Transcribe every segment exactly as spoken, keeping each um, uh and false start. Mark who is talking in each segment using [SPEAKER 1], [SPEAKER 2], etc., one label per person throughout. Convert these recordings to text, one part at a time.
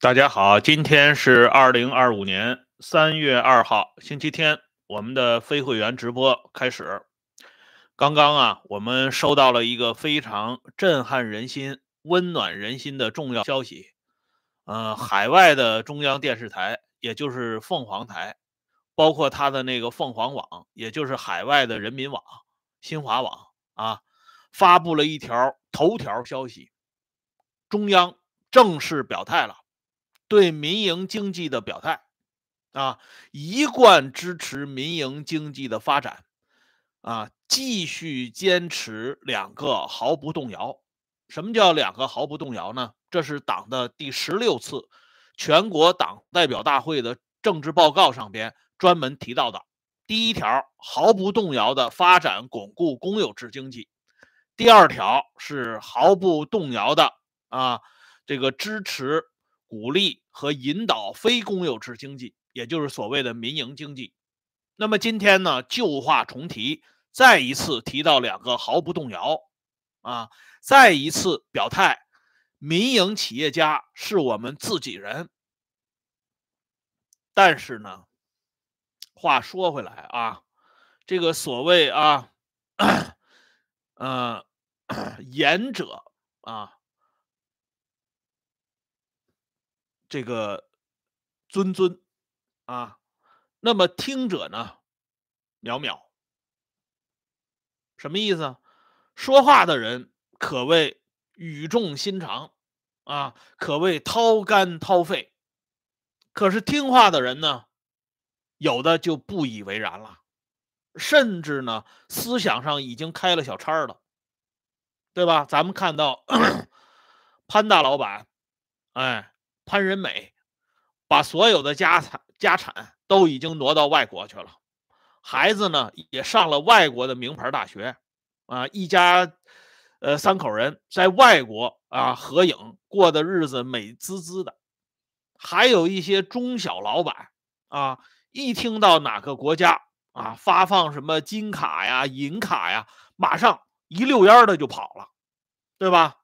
[SPEAKER 1] 大家好，今天是二零二五年三月二号，星期天，我们的非会员直播开始。刚刚啊，我们收到了一个非常震撼人心、温暖人心的重要消息。呃，海外的中央电视台，也就是凤凰台，包括它的那个凤凰网，也就是海外的人民网、新华网啊，发布了一条头条消息，中央正式表态了。对民营经济的表态啊，一贯支持民营经济的发展啊，继续坚持两个毫不动摇。什么叫两个毫不动摇呢？这是党的第十六次全国党代表大会的政治报告上边专门提到的。第一条，毫不动摇的发展巩固公有制经济；第二条是毫不动摇的啊，这个支持鼓励和引导非公有制经济，也就是所谓的民营经济。那么今天呢，旧话重提，再一次提到两个毫不动摇啊，再一次表态，民营企业家是我们自己人。但是呢，话说回来啊，这个所谓啊，呃，言者啊，这个谆谆啊，那么听者呢，渺渺。什么意思啊？说话的人可谓语重心长啊，可谓掏肝掏肺。可是听话的人呢，有的就不以为然了，甚至呢，思想上已经开了小差了，对吧？咱们看到潘大老板，哎，潘仁美，把所有的家产家产都已经挪到外国去了，孩子呢也上了外国的名牌大学，啊，一家呃三口人在外国啊合影，过的日子美滋滋的。还有一些中小老板啊，一听到哪个国家啊发放什么金卡呀、银卡呀，马上一溜烟的就跑了，对吧？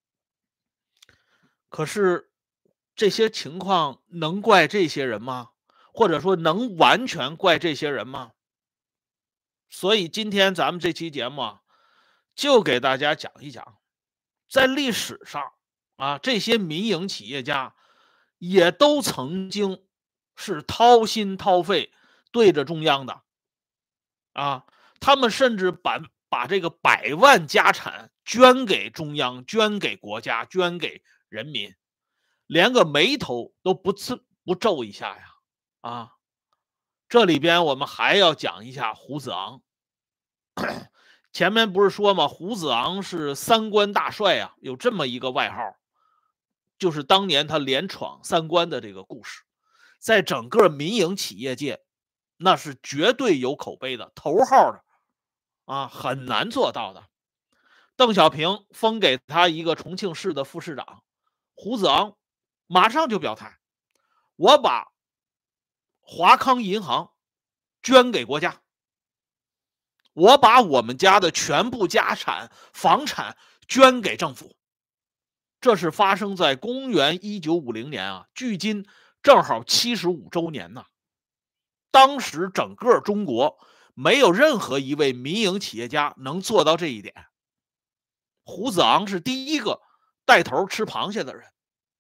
[SPEAKER 1] 可是这些情况能怪这些人吗？或者说能完全怪这些人吗？所以今天咱们这期节目啊，就给大家讲一讲，在历史上啊，这些民营企业家也都曾经是掏心掏肺对着中央的啊，他们甚至把把这个百万家产捐给中央、捐给国家、捐给人民，连个眉头都不呲不皱一下呀！啊，这里边我们还要讲一下胡子昂。前面不是说吗？胡子昂是三关大帅啊，有这么一个外号，就是当年他连闯三关的这个故事，在整个民营企业界，那是绝对有口碑的，头号的啊，很难做到的。邓小平封给他一个重庆市的副市长，胡子昂马上就表态，我把华康银行捐给国家，我把我们家的全部家产、房产捐给政府。这是发生在公元一九五零年啊，距今正好七十五周年呢。当时整个中国没有任何一位民营企业家能做到这一点，胡子昂是第一个带头吃螃蟹的人。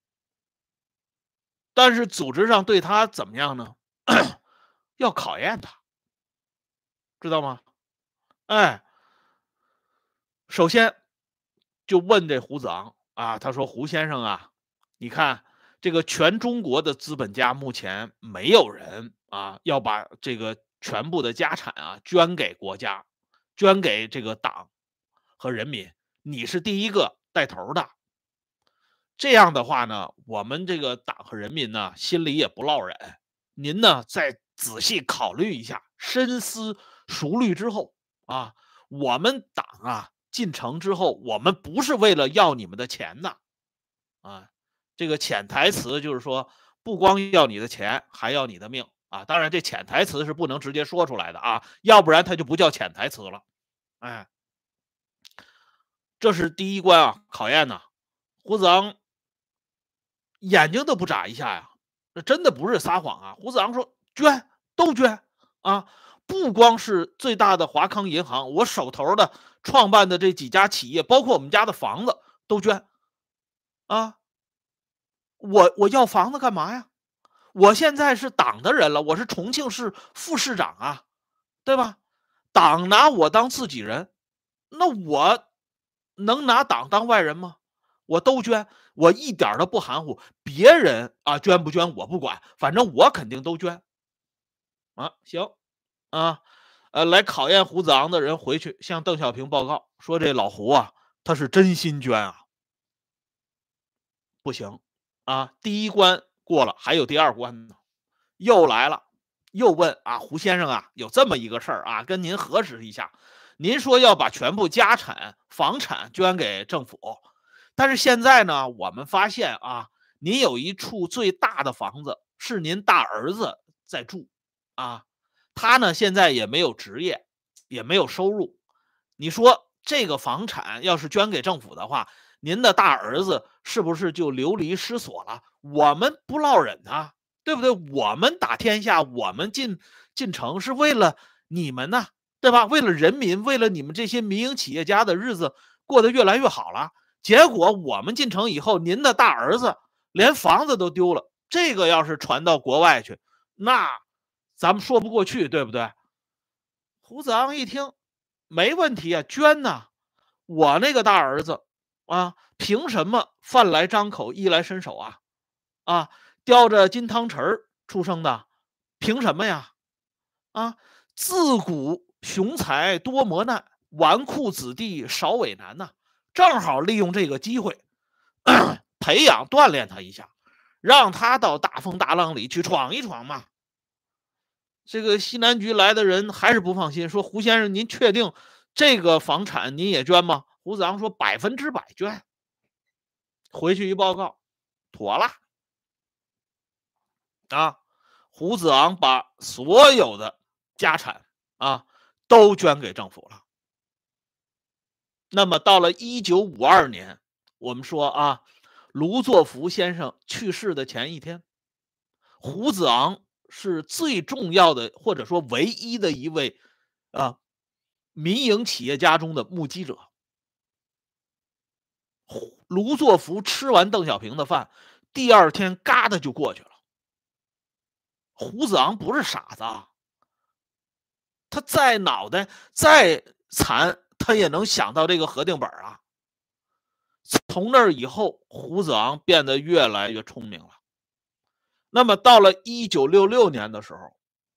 [SPEAKER 1] 但是组织上对他怎么样呢？要考验他，知道吗？哎，首先就问这胡子昂啊，他说：“胡先生啊，你看这个全中国的资本家目前没有人啊要把这个全部的家产啊捐给国家，捐给这个党和人民，你是第一个带头的。这样的话呢，我们这个党和人民呢心里也不落忍。您呢再仔细考虑一下，深思熟虑之后啊，我们党啊进城之后，我们不是为了要你们的钱的啊。这个潜台词就是说，不光要你的钱，还要你的命啊。当然，这潜台词是不能直接说出来的啊，要不然它就不叫潜台词了。哎，这是第一关啊，考验呢。胡子昂眼睛都不眨一下呀，这真的不是撒谎啊。胡子昂说捐都捐啊，不光是最大的华康银行，我手头的创办的这几家企业，包括我们家的房子都捐啊。我我要房子干嘛呀？我现在是党的人了，我是重庆市副市长啊，对吧？党拿我当自己人，那我能拿党当外人吗？我都捐，我一点都不含糊。别人啊捐不捐我不管，反正我肯定都捐啊。行啊，呃，来考验胡子昂的人回去向邓小平报告说，这老胡啊，他是真心捐啊。不行啊，第一关过了，还有第二关呢，又来了，又问啊，胡先生啊，有这么一个事儿啊，跟您核实一下。您说要把全部家产、房产捐给政府，但是现在呢，我们发现啊，您有一处最大的房子是您大儿子在住啊，他呢现在也没有职业，也没有收入。你说这个房产要是捐给政府的话，您的大儿子是不是就流离失所了？我们不落忍啊，对不对？我们打天下，我们进进城是为了你们呢，对吧？为了人民，为了你们这些民营企业家的日子过得越来越好了。结果我们进城以后，您的大儿子连房子都丢了，这个要是传到国外去，那咱们说不过去，对不对？胡子昂一听，没问题啊，捐呐！我那个大儿子啊，凭什么饭来张口，衣来伸手啊？啊，叼着金汤匙出生的，凭什么呀？啊，自古雄才多磨难，纨绔子弟少为难呐、啊。正好利用这个机会，培养锻炼他一下，让他到大风大浪里去闯一闯嘛。这个西南局来的人还是不放心，说胡先生，您确定这个房产您也捐吗？胡子昂说百分之百捐。回去一报告，妥了啊！胡子昂把所有的家产啊都捐给政府了。那么到了一九五二年，我们说啊，卢作孚先生去世的前一天，胡子昂是最重要的，或者说唯一的一位啊民营企业家中的目击者。卢作孚吃完邓小平的饭，第二天嘎的就过去了。胡子昂不是傻子啊，他再脑袋再残，他也能想到这个核定本啊。从那以后，胡子昂变得越来越聪明了。那么到了一九六六年的时候，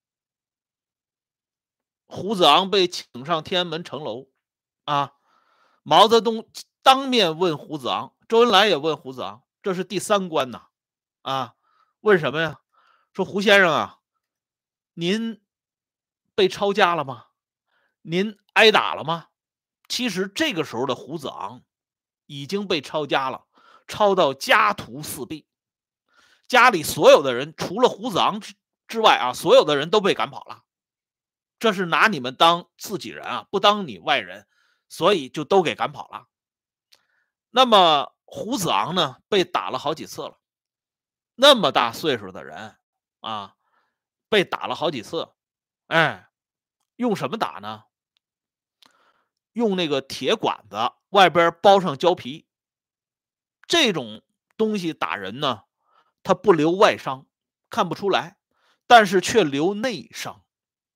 [SPEAKER 1] 胡子昂被请上天安门城楼啊，毛泽东当面问胡子昂，周恩来也问胡子昂，这是第三关呐，啊，问什么呀？说胡先生啊，您被抄家了吗？您挨打了吗？其实这个时候的胡子昂已经被抄家了，抄到家徒四壁，家里所有的人除了胡子昂之之外啊，所有的人都被赶跑了。这是拿你们当自己人啊，不当你外人，所以就都给赶跑了。那么胡子昂呢，被打了好几次了。那么大岁数的人啊，被打了好几次，哎，用什么打呢？用那个铁管子外边包上胶皮，这种东西打人呢，它不留外伤，看不出来，但是却留内伤。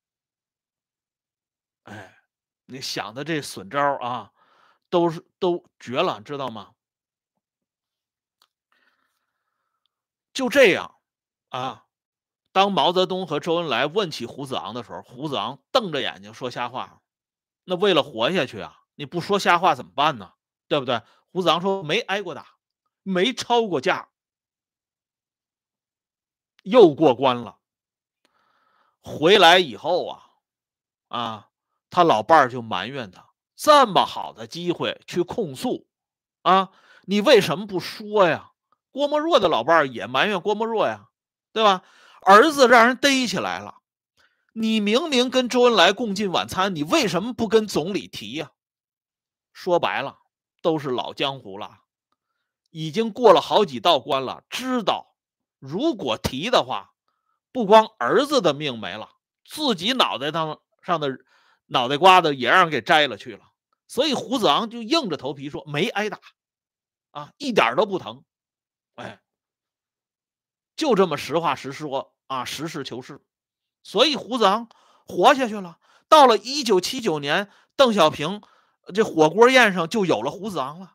[SPEAKER 1] 哎，你想的这损招啊，都是都绝了，知道吗？就这样啊，当毛泽东和周恩来问起胡子昂的时候，胡子昂瞪着眼睛说瞎话。那为了活下去啊，你不说瞎话怎么办呢？对不对？胡子昂说没挨过打，没抄过家，又过关了。回来以后啊，啊，他老伴儿就埋怨他，这么好的机会去控诉啊，你为什么不说呀？郭沫若的老伴儿也埋怨郭沫若呀，对吧？儿子让人逮起来了，你明明跟周恩来共进晚餐，你为什么不跟总理提呀？说白了，都是老江湖了。 已经过了好几道关了，知道如果提的话，不光儿子的命没了，自己脑袋上上的脑袋瓜子也让人给摘了去了。所以胡子昂就硬着头皮说没挨打啊，一点都不疼。哎，就这么实话实说啊，实事求是。所以胡子昂活下去了。到了一九七九年，邓小平这火锅宴上就有了胡子昂了。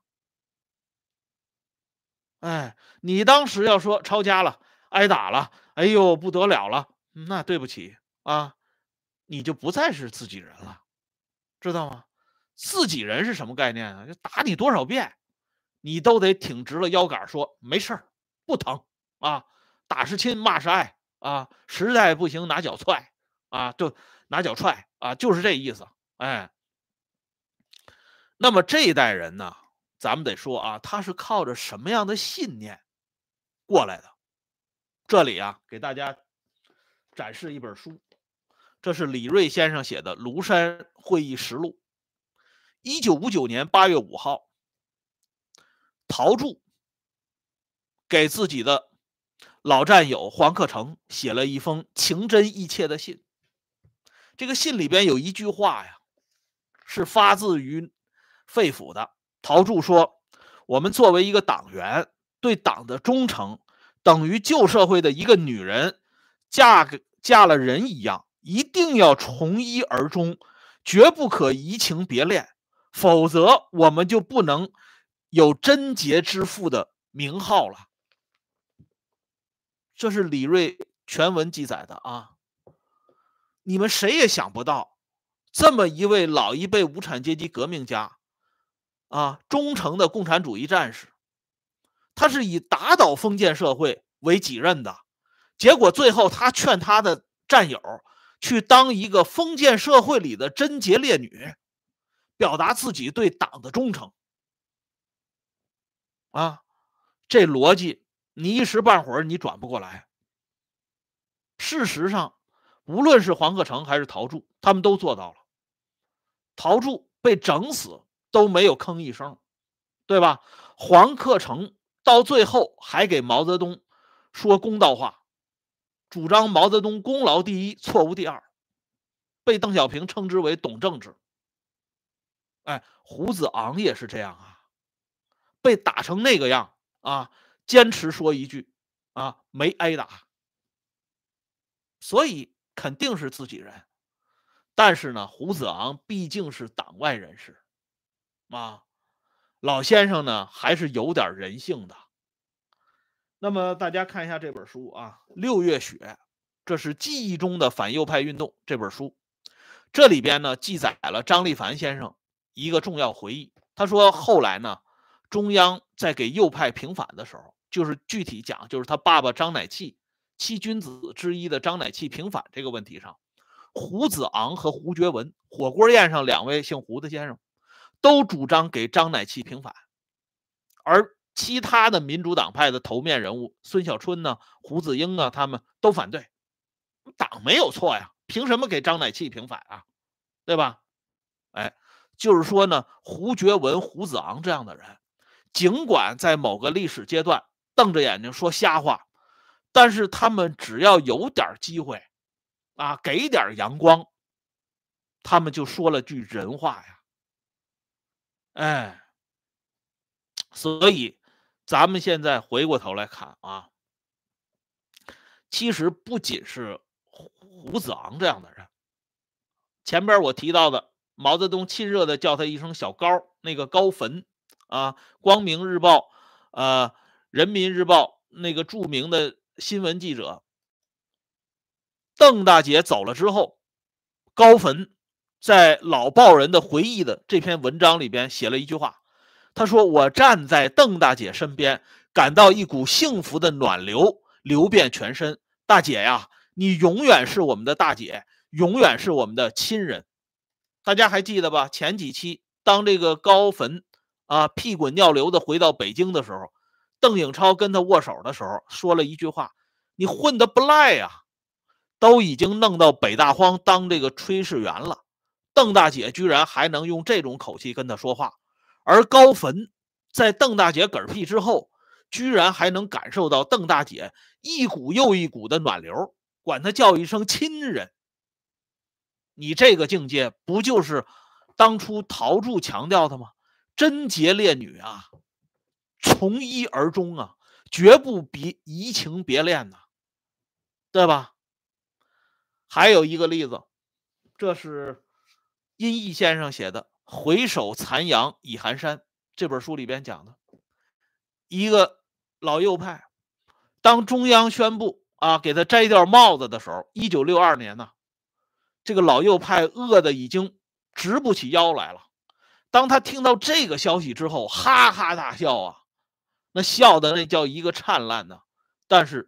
[SPEAKER 1] 哎，你当时要说抄家了，挨打了，哎呦不得了了，那对不起啊，你就不再是自己人了，知道吗？自己人是什么概念啊？就打你多少遍，你都得挺直了腰杆说没事儿，不疼啊，打是亲，骂是爱啊，实在不行拿脚踹啊，就拿脚踹啊，就是这意思。哎，那么这一代人呢，咱们得说啊，他是靠着什么样的信念过来的？这里啊，给大家展示一本书，这是李锐先生写的《庐山会议实录》。一九五九年八月五号，陶铸给自己的老战友黄克诚写了一封情真意切的信。这个信里边有一句话呀，是发自于肺腑的。陶铸说：“我们作为一个党员，对党的忠诚，等于旧社会的一个女人嫁给嫁了人一样，一定要从一而终，绝不可移情别恋，否则我们就不能有贞洁之妇的名号了。”这是李锐全文记载的啊。你们谁也想不到，这么一位老一辈无产阶级革命家啊，忠诚的共产主义战士，他是以打倒封建社会为己任的，结果最后他劝他的战友去当一个封建社会里的贞洁烈女，表达自己对党的忠诚啊。这逻辑你一时半会儿你转不过来。事实上，无论是黄克诚还是陶铸，他们都做到了。陶铸被整死都没有吭一声，对吧？黄克诚到最后还给毛泽东说公道话，主张毛泽东功劳第一，错误第二，被邓小平称之为懂政治。哎，胡子昂也是这样啊，被打成那个样啊，坚持说一句啊，没挨打，所以肯定是自己人。但是呢，胡子昂毕竟是党外人士啊，老先生呢还是有点人性的。那么大家看一下这本书啊，《六月雪》，这是记忆中的反右派运动这本书。这里边呢记载了张立凡先生一个重要回忆。他说后来呢，中央在给右派平反的时候，就是具体讲，就是他爸爸张乃器七君子之一的张乃器平反这个问题上，胡子昂和胡觉文火锅宴上两位姓胡的先生都主张给张乃器平反，而其他的民主党派的头面人物孙小春呢、胡子英啊，他们都反对。党没有错呀，凭什么给张乃器平反啊？对吧？哎，就是说呢，胡觉文、胡子昂这样的人，尽管在某个历史阶段瞪着眼睛说瞎话，但是他们只要有点机会啊，给点阳光，他们就说了句人话呀。哎，所以咱们现在回过头来看啊，其实不仅是胡子昂这样的人，前边我提到的毛泽东亲热的叫他一声小高，那个高坟啊，光明日报、呃人民日报那个著名的新闻记者邓大姐走了之后，高坟在老报人的回忆的这篇文章里边写了一句话，他说：“我站在邓大姐身边，感到一股幸福的暖流流遍全身。大姐呀，你永远是我们的大姐，永远是我们的亲人。”大家还记得吧？前几期当这个高坟啊屁滚尿流的回到北京的时候，邓颖超跟他握手的时候说了一句话：“你混得不赖呀、啊，都已经弄到北大荒当这个炊事员了，邓大姐居然还能用这种口气跟他说话。”而高坟在邓大姐嗝屁之后，居然还能感受到邓大姐一股又一股的暖流，管她叫一声亲人。你这个境界不就是当初陶铸强调的吗？贞洁烈女啊，从一而终啊，绝不别移情别恋呐、啊，对吧？还有一个例子，这是殷义先生写的《回首残阳已寒山》这本书里边讲的，一个老右派，当中央宣布啊给他摘掉帽子的时候，一九六二年呢，这个老右派饿得已经直不起腰来了。当他听到这个消息之后，哈哈大笑啊，那笑的那叫一个灿烂呢。但是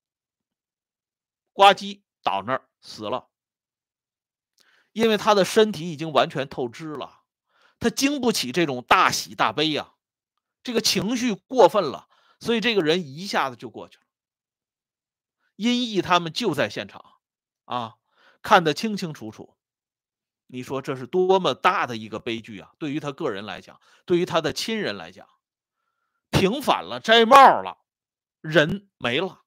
[SPEAKER 1] 呱唧倒那儿死了，因为他的身体已经完全透支了，他经不起这种大喜大悲呀、啊，这个情绪过分了，所以这个人一下子就过去了。殷义他们就在现场啊，看得清清楚楚。你说这是多么大的一个悲剧啊！对于他个人来讲，对于他的亲人来讲，平反了，摘帽了，人没了。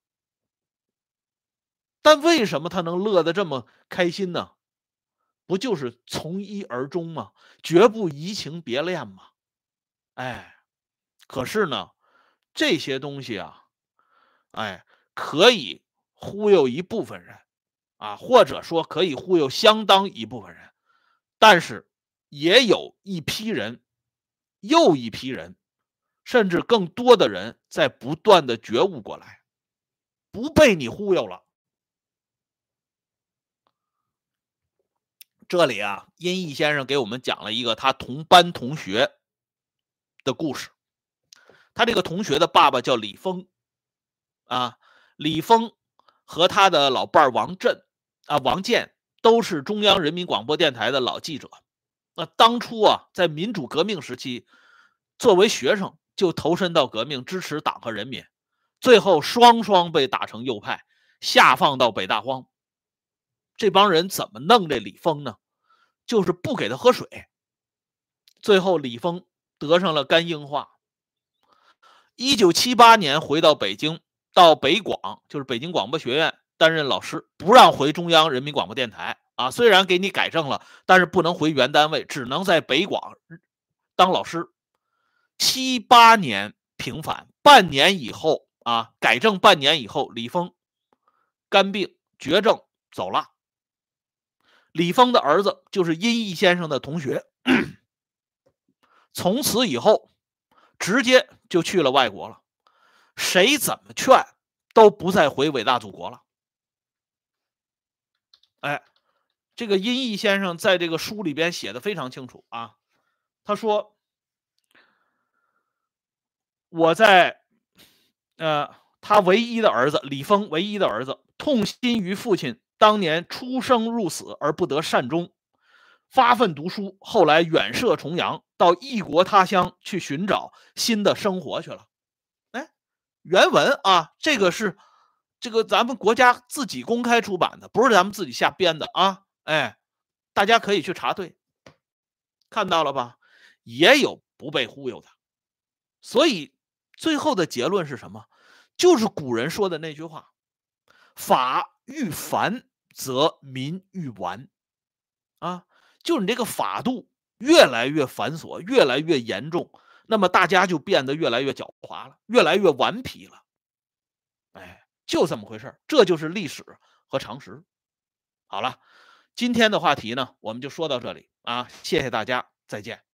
[SPEAKER 1] 但为什么他能乐得这么开心呢？不就是从一而终吗？绝不移情别恋吗？哎，可是呢，这些东西啊，哎，可以忽悠一部分人啊，或者说可以忽悠相当一部分人。但是也有一批人，又一批人，甚至更多的人在不断的觉悟过来，不被你忽悠了。这里啊，殷义先生给我们讲了一个他同班同学的故事。他这个同学的爸爸叫李峰啊，李峰和他的老伴王震啊，王建都是中央人民广播电台的老记者。那当初啊，在民主革命时期，作为学生就投身到革命，支持党和人民，最后双双被打成右派，下放到北大荒。这帮人怎么弄这李峰呢？就是不给他喝水。最后李峰得上了肝硬化。一九七八年回到北京，到北广，就是北京广播学院担任老师，不让回中央人民广播电台啊。虽然给你改正了，但是不能回原单位，只能在北广当老师。七八年平反，半年以后啊，改正半年以后，李峰肝病绝症走了。李峰的儿子就是殷义先生的同学，从此以后直接就去了外国了，谁怎么劝都不再回伟大祖国了。哎，这个殷义先生在这个书里边写的非常清楚啊，他说我在呃他唯一的儿子李峰唯一的儿子痛心于父亲当年出生入死而不得善终，发奋读书，后来远涉重洋，到异国他乡去寻找新的生活去了。哎，原文啊，这个是这个咱们国家自己公开出版的，不是咱们自己瞎编的啊。哎，大家可以去查对，看到了吧？也有不被忽悠的。所以最后的结论是什么？就是古人说的那句话：法愈繁，则民愈顽。啊，就是你这个法度越来越繁琐，越来越严重，那么大家就变得越来越狡猾了，越来越顽皮了。哎，就这么回事，这就是历史和常识。好了，今天的话题呢，我们就说到这里啊，谢谢大家，再见。